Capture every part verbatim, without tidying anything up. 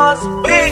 boss beat.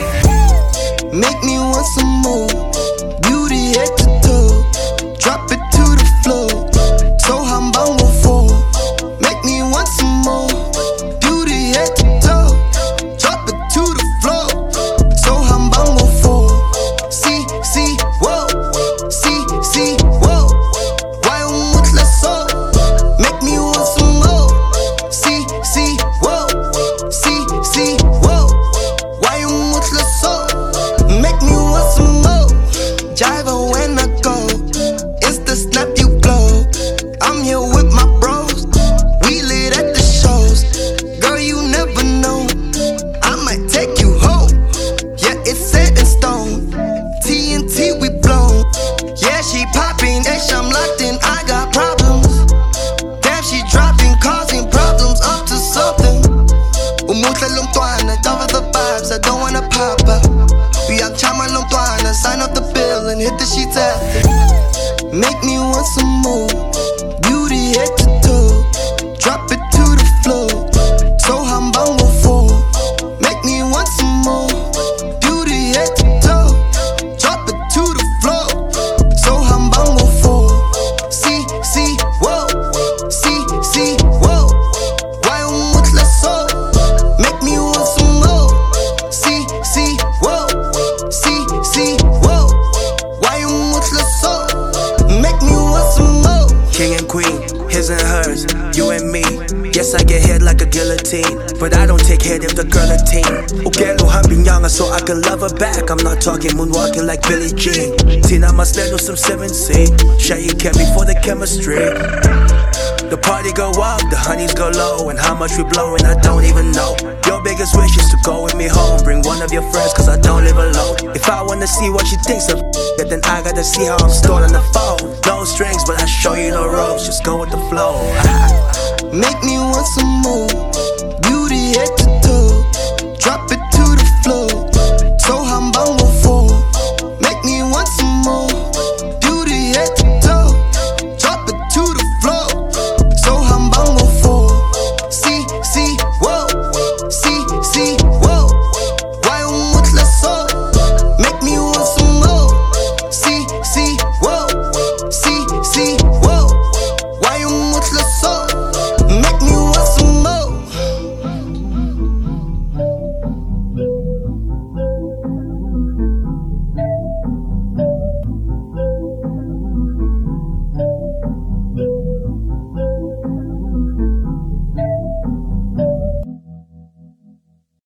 Make me want some more. Beauty head to toe. Drop it to the floor. So hambango for. Make me want some more. Beauty head to toe. Drop it to the floor. So hambango for. See, see, whoa. See, see, whoa. Why umut la so? Make me want some more. See, see, whoa. See, see, whoa. Why umut la so? Make me want some more. Jive when I go. It's the snap you glow. I'm here with my bros. We lit at the shows. Girl, you never know. I might take you home. Yeah, it's set in stone. T N T we blown. Yeah, she popping. Ish, I'm locked in. I got problems. Damn, she dropping, causing problems up to something. Umutla lumtwana, cover the vibes. I don't wanna pop up. Biang chama lumtwana, sign up the bill and hit the sheets after. Make me want some more. Beauty head to toe. Drop it to the floor. So hambango for. Make me want some more. Beauty head to toe. Drop it to the floor. So hambango for. See, see, whoa. See, see, whoa. Why umut la so? Make me want some more. See, see, whoa. See, see, whoa. Why umut la so? Make me want some more. King and queen, his and hers, you and me. Yes, I get hit like a guillotine, but I don't take hit if the girl a teen. Ukelo hambing younger so I can love her back. I'm not talking moonwalking like Billie Jean. Tina must let some seven C. Shy you kept me for the chemistry. The party go up, the honeys go low, and how much we blowing I don't even know. Your biggest wish is to go with me home. Bring one of your friends cause I don't live alone. If I wanna see what she thinks of it, then I gotta see how I'm stored on the phone. No strings but I show you no ropes, just go with the flow. Make me want some more. Beauty head to